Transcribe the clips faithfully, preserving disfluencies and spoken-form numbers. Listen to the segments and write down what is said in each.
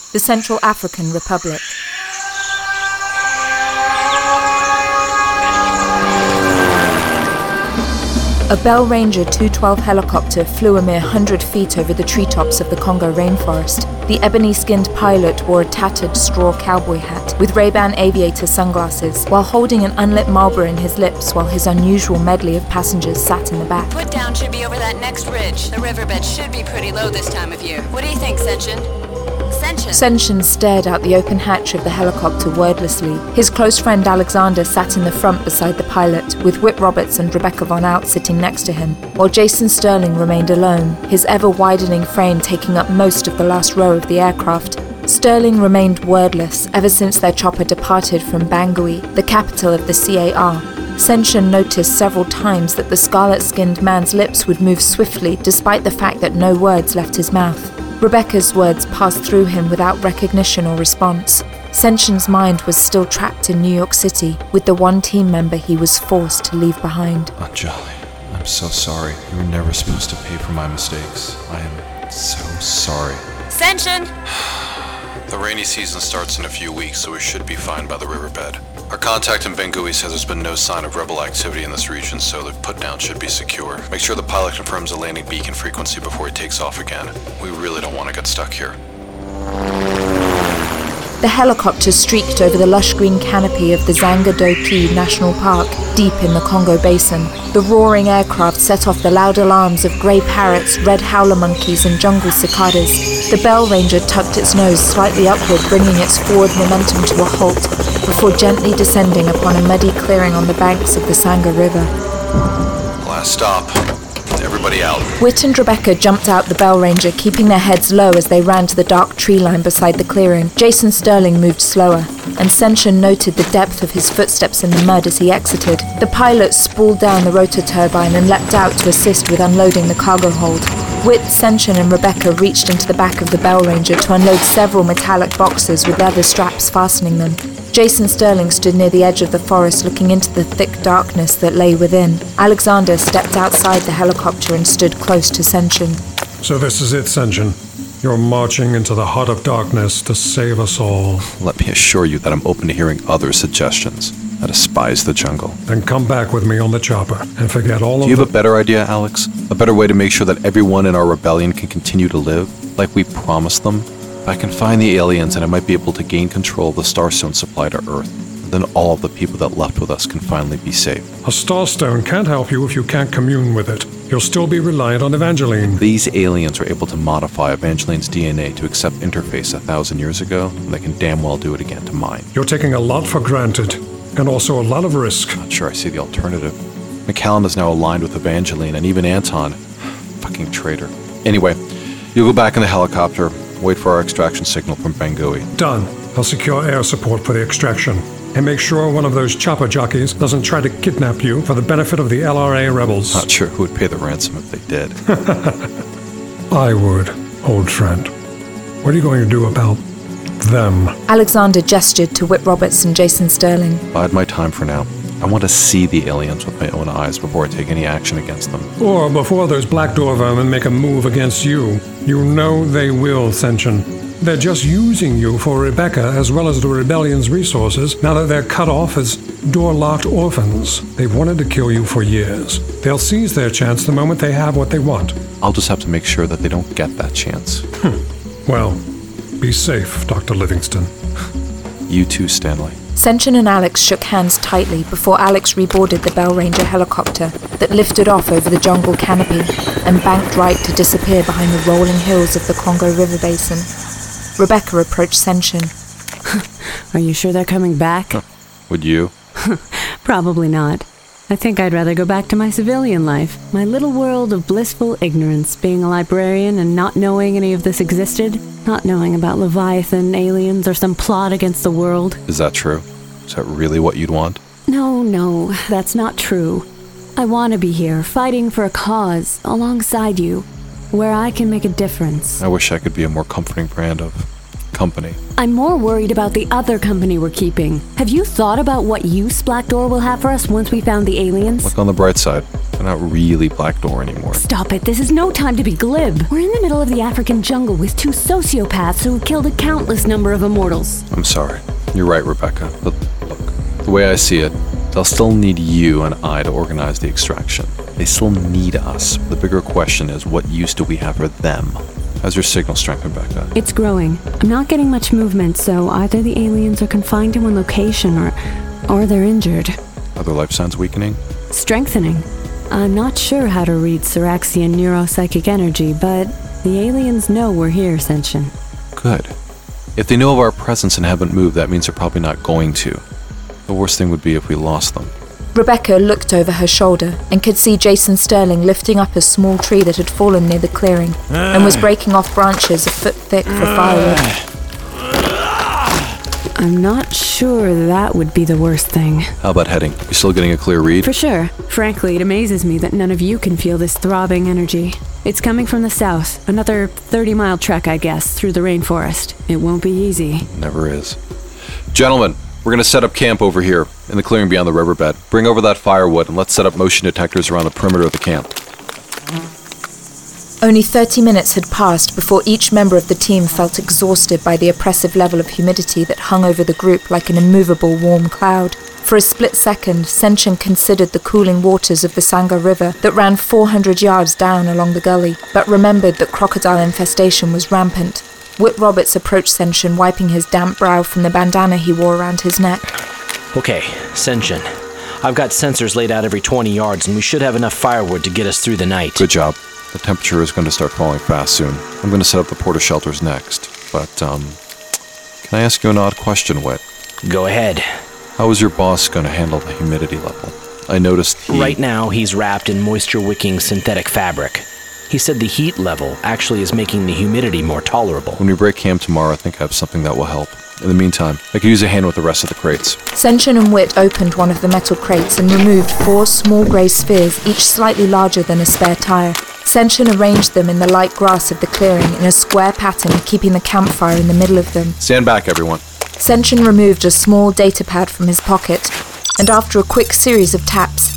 the Central African Republic. A Bell Ranger two twelve helicopter flew a mere hundred feet over the treetops of the Congo rainforest. The ebony-skinned pilot wore a tattered straw cowboy hat with Ray-Ban aviator sunglasses, while holding an unlit Marlboro in his lips while his unusual medley of passengers sat in the back. Put down should be over that next ridge. The riverbed should be pretty low this time of year. What do you think, Senshin? Senshin. Senshin stared out the open hatch of the helicopter wordlessly. His close friend Alexander sat in the front beside the pilot, with Whit Roberts and Rebecca Von Out sitting next to him, while Jason Sterling remained alone, his ever-widening frame taking up most of the last row of the aircraft. Sterling remained wordless ever since their chopper departed from Bangui, the capital of the C A R. Senshin noticed several times that the scarlet-skinned man's lips would move swiftly despite the fact that no words left his mouth. Rebecca's words passed through him without recognition or response. Senshin's mind was still trapped in New York City, with the one team member he was forced to leave behind. Anjali, I'm so sorry. You were never supposed to pay for my mistakes. I am so sorry. Senshin! The rainy season starts in a few weeks, so we should be fine by the riverbed. Our contact in Bangui says there's been no sign of rebel activity in this region, so the put-down should be secure. Make sure the pilot confirms the landing beacon frequency before he takes off again. We really don't want to get stuck here. The helicopter streaked over the lush green canopy of the Zanga-Doki National Park, deep in the Congo Basin. The roaring aircraft set off the loud alarms of grey parrots, red howler monkeys and jungle cicadas. The Bell Ranger tucked its nose slightly upward, bringing its forward momentum to a halt, before gently descending upon a muddy clearing on the banks of the Sanga River. Last stop. Everybody out. Whit and Rebecca jumped out the Bell Ranger, keeping their heads low as they ran to the dark tree line beside the clearing. Jason Sterling moved slower, and Senshin noted the depth of his footsteps in the mud as he exited. The pilot spooled down the rotor turbine and leapt out to assist with unloading the cargo hold. Whit, Senshin and Rebecca reached into the back of the Bell Ranger to unload several metallic boxes with leather straps fastening them. Jason Sterling stood near the edge of the forest looking into the thick darkness that lay within. Alexander stepped outside the helicopter and stood close to Senshin. So this is it, Senshin. You're marching into the heart of darkness to save us all. Let me assure you that I'm open to hearing other suggestions. I despise the jungle. Then come back with me on the chopper and forget all of the... Do you have a better idea, Alex? A better way to make sure that everyone in our rebellion can continue to live, like we promised them? If I can find the aliens, and I might be able to gain control of the Starstone supply to Earth, then all of the people that left with us can finally be safe. A Starstone can't help you if you can't commune with it. You'll still be reliant on Evangeline. These aliens are able to modify Evangeline's D N A to accept interface a thousand years ago, and they can damn well do it again to mine. You're taking a lot for granted, and also a lot of risk. Not sure I see the alternative. McCallan is now aligned with Evangeline, and even Anton. Fucking traitor. Anyway, you go back in the helicopter, wait for our extraction signal from Bangui. Done. I'll secure air support for the extraction. And make sure one of those chopper jockeys doesn't try to kidnap you for the benefit of the L R A rebels. Not sure who would pay the ransom if they did. I would, old friend. What are you going to do about them? Alexander gestured to Whit Roberts and Jason Sterling. Bide my time for now. I want to see the aliens with my own eyes before I take any action against them. Or before those Black Door vermin make a move against you. You know they will, Senshin. They're just using you for Rebecca as well as the rebellion's resources now that they're cut off as door-locked orphans. They've wanted to kill you for years. They'll seize their chance the moment they have what they want. I'll just have to make sure that they don't get that chance. Well, be safe, Doctor Livingston. You too, Stanley. Senshin and Alex shook hands tightly before Alex reboarded the Bell Ranger helicopter that lifted off over the jungle canopy and banked right to disappear behind the rolling hills of the Congo River Basin. Rebecca approached Senshin. Are you sure they're coming back? Huh. Would you? Probably not. I think I'd rather go back to my civilian life, my little world of blissful ignorance, being a librarian and not knowing any of this existed, not knowing about Leviathan, aliens, or some plot against the world. Is that true? Is that really what you'd want? No, no, that's not true. I want to be here, fighting for a cause, alongside you, where I can make a difference. I wish I could be a more comforting brand of company. I'm more worried about the other company we're keeping. Have you thought about what use Black Door will have for us once we found the aliens? Look on the bright side. They're not really Black Door anymore. Stop it. This is no time to be glib. We're in the middle of the African jungle with two sociopaths who have killed a countless number of immortals. I'm sorry. You're right, Rebecca. But look, the way I see it, they'll still need you and I to organize the extraction. They still need us. The bigger question is, what use do we have for them? How's your signal strength, Rebecca? It's growing. I'm not getting much movement, so either the aliens are confined to one location or, or they're injured. Are their life signs weakening? Strengthening. I'm not sure how to read Syraxian neuropsychic energy, but the aliens know we're here, Senshin. Good. If they know of our presence and haven't moved, that means they're probably not going to. The worst thing would be if we lost them. Rebecca looked over her shoulder and could see Jason Sterling lifting up a small tree that had fallen near the clearing and was breaking off branches a foot thick for firewood. I'm not sure that would be the worst thing. How about heading? You still getting a clear read? For sure. Frankly, it amazes me that none of you can feel this throbbing energy. It's coming from the south. Another thirty-mile trek, I guess, through the rainforest. It won't be easy. Never is. Gentlemen, we're going to set up camp over here, in the clearing beyond the riverbed. Bring over that firewood, and let's set up motion detectors around the perimeter of the camp. Only thirty minutes had passed before each member of the team felt exhausted by the oppressive level of humidity that hung over the group like an immovable warm cloud. For a split second, Senshin considered the cooling waters of the Sangha River that ran four hundred yards down along the gully, but remembered that crocodile infestation was rampant. Whit Roberts approached Senshin, wiping his damp brow from the bandana he wore around his neck. Okay, Senshin. I've got sensors laid out every twenty yards, and we should have enough firewood to get us through the night. Good job. The temperature is going to start falling fast soon. I'm going to set up the porta shelters next. But, um, can I ask you an odd question, Whit? Go ahead. How is your boss going to handle the humidity level? I noticed he... Right now, he's wrapped in moisture-wicking synthetic fabric. He said the heat level actually is making the humidity more tolerable. When we break camp tomorrow, I think I have something that will help. In the meantime, I could use a hand with the rest of the crates. Senshin and Whit opened one of the metal crates and removed four small grey spheres, each slightly larger than a spare tire. Senshin arranged them in the light grass of the clearing in a square pattern, keeping the campfire in the middle of them. Stand back, everyone. Senshin removed a small datapad from his pocket, and after a quick series of taps,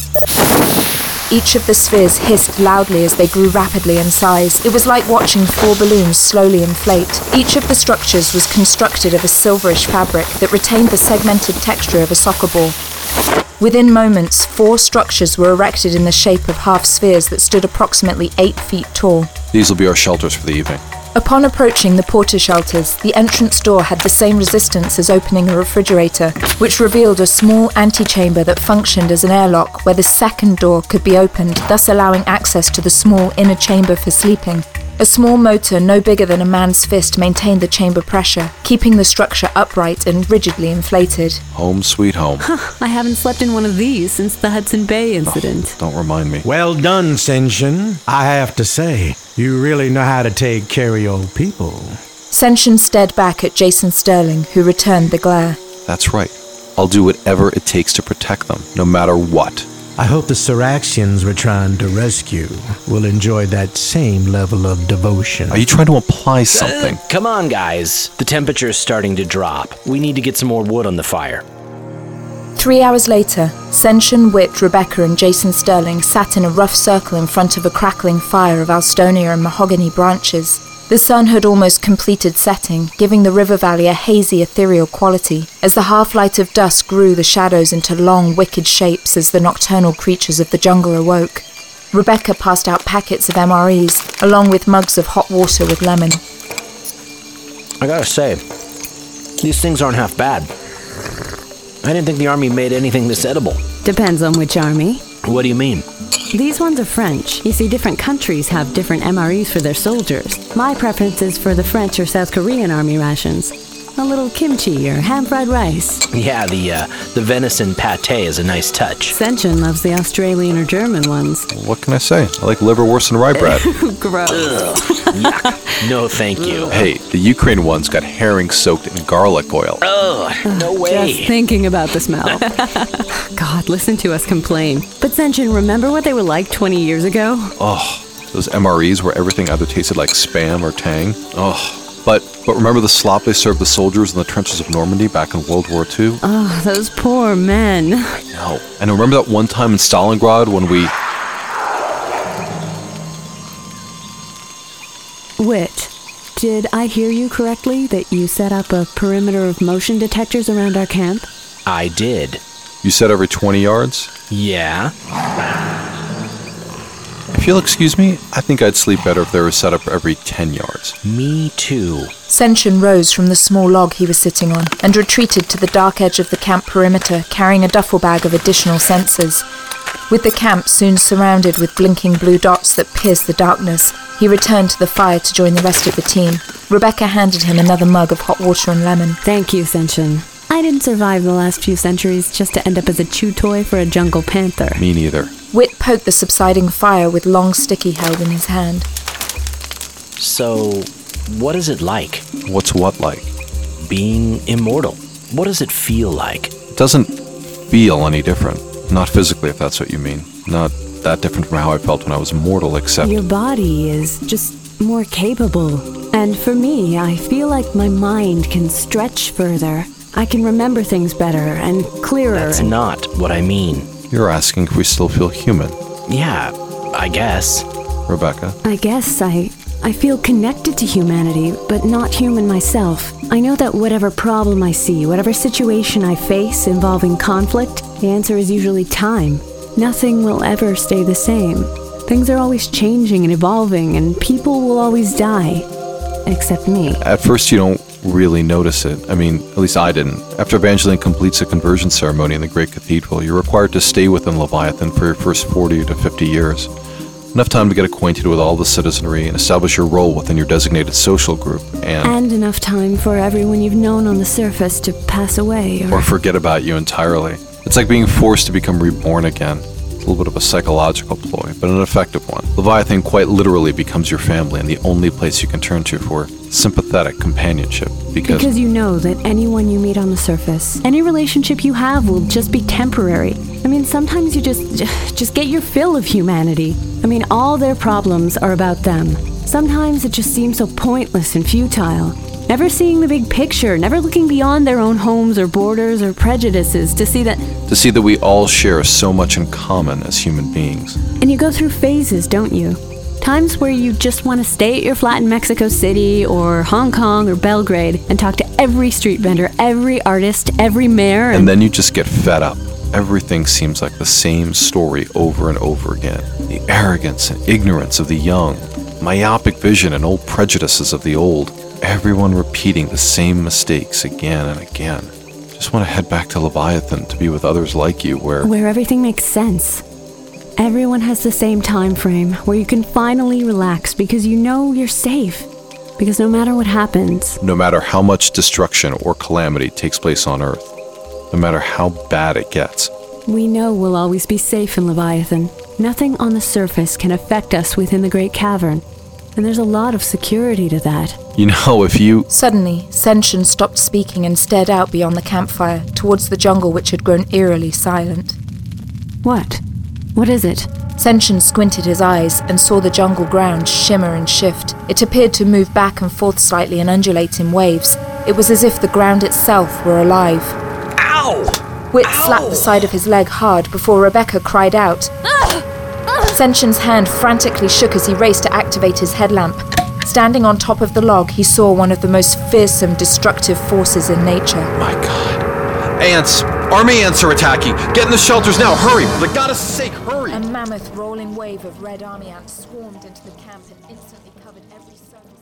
each of the spheres hissed loudly as they grew rapidly in size. It was like watching four balloons slowly inflate. Each of the structures was constructed of a silverish fabric that retained the segmented texture of a soccer ball. Within moments, four structures were erected in the shape of half-spheres that stood approximately eight feet tall. These will be our shelters for the evening. Upon approaching the porta shelters, the entrance door had the same resistance as opening a refrigerator, which revealed a small antechamber that functioned as an airlock where the second door could be opened, thus allowing access to the small inner chamber for sleeping. A small motor no bigger than a man's fist maintained the chamber pressure, keeping the structure upright and rigidly inflated. Home sweet home. I haven't slept in one of these since the Hudson Bay incident. Oh, don't remind me. Well done, Senshin. I have to say, you really know how to take care of your people. Senshin stared back at Jason Sterling, who returned the glare. That's right. I'll do whatever it takes to protect them, no matter what. I hope the Syraxians we're trying to rescue will enjoy that same level of devotion. Are you trying to imply something? Uh, come on, guys. The temperature is starting to drop. We need to get some more wood on the fire. Three hours later, Senshin, Whit, Rebecca, and Jason Sterling sat in a rough circle in front of a crackling fire of Alstonia and mahogany branches. The sun had almost completed setting, giving the river valley a hazy, ethereal quality. As the half-light of dusk grew the shadows into long, wicked shapes as the nocturnal creatures of the jungle awoke. Rebecca passed out packets of M R Es, along with mugs of hot water with lemon. I gotta say, these things aren't half bad. I didn't think the army made anything this edible. Depends on which army. What do you mean? These ones are French. You see, different countries have different M R Es for their soldiers. My preference is for the French or South Korean army rations. A little kimchi or ham-fried rice. Yeah, the uh, the venison pate is a nice touch. Senshin loves the Australian or German ones. What can I say? I like liverwurst and rye bread. Gross. Ugh, yuck. No, thank you. Hey, the Ukraine one's got herring soaked in garlic oil. Oh, no way. Just thinking about the smell. God, listen to us complain. But Senshin, remember what they were like twenty years ago? Oh, those M R Es where everything either tasted like Spam or Tang. Oh. But but remember the slop they served the soldiers in the trenches of Normandy back in World War Two? Oh, those poor men. I know. And remember that one time in Stalingrad when we... Wit, did I hear you correctly that you set up a perimeter of motion detectors around our camp? I did. You said every twenty yards? Yeah? If you'll excuse me, I think I'd sleep better if they were set up every ten yards. Me too. Senshin rose from the small log he was sitting on and retreated to the dark edge of the camp perimeter, carrying a duffel bag of additional sensors. With the camp soon surrounded with blinking blue dots that pierced the darkness, he returned to the fire to join the rest of the team. Rebecca handed him another mug of hot water and lemon. Thank you, Senshin. I didn't survive the last few centuries just to end up as a chew toy for a jungle panther. Me neither. Wit poked the subsiding fire with long stick he held in his hand. So, what is it like? What's what like? Being immortal. What does it feel like? It doesn't feel any different. Not physically, if that's what you mean. Not that different from how I felt when I was mortal, except... Your body is just more capable. And for me, I feel like my mind can stretch further. I can remember things better and clearer. That's and... not what I mean. You're asking if we still feel human. Yeah, I guess. Rebecca? I guess I... I feel connected to humanity, but not human myself. I know that whatever problem I see, whatever situation I face involving conflict, the answer is usually time. Nothing will ever stay the same. Things are always changing and evolving, and people will always die. Except me. At first you don't really notice it. I mean, at least I didn't. After Evangeline completes a conversion ceremony in the Great Cathedral, you're required to stay within Leviathan for your first forty to fifty years. Enough time to get acquainted with all the citizenry and establish your role within your designated social group, and... And enough time for everyone you've known on the surface to pass away, or... Or forget about you entirely. It's like being forced to become reborn again. It's a little bit of a psychological ploy, but an effective one. Leviathan quite literally becomes your family and the only place you can turn to for sympathetic companionship, because... Because you know that anyone you meet on the surface, any relationship you have will just be temporary. I mean, sometimes you just, just get your fill of humanity. I mean, all their problems are about them. Sometimes it just seems so pointless and futile. Never seeing the big picture, never looking beyond their own homes or borders or prejudices to see that... To see that we all share so much in common as human beings. And you go through phases, don't you? Times where you just want to stay at your flat in Mexico City or Hong Kong or Belgrade and talk to every street vendor, every artist, every mayor. And, and then you just get fed up. Everything seems like the same story over and over again. The arrogance and ignorance of the young, myopic vision and old prejudices of the old. Everyone repeating the same mistakes again and again. Just want to head back to Leviathan to be with others like you, where... Where everything makes sense. Everyone has the same time frame, where you can finally relax because you know you're safe. Because no matter what happens... No matter how much destruction or calamity takes place on Earth, no matter how bad it gets... We know we'll always be safe in Leviathan. Nothing on the surface can affect us within the Great Cavern. And there's a lot of security to that. You know, if you... Suddenly, Senshin stopped speaking and stared out beyond the campfire, towards the jungle which had grown eerily silent. What? What is it? Senshin squinted his eyes and saw the jungle ground shimmer and shift. It appeared to move back and forth slightly and undulate in waves. It was as if the ground itself were alive. Ow! Wit Ow! slapped the side of his leg hard before Rebecca cried out. Senshin's hand frantically shook as he raced to activate his headlamp. Standing on top of the log, he saw one of the most fearsome, destructive forces in nature. My God. Ants! Army ants are attacking! Get in the shelters now! Hurry! For the goddess' sake, hurry! A mammoth rolling wave of red army ants swarmed into the camp and instantly covered every surface.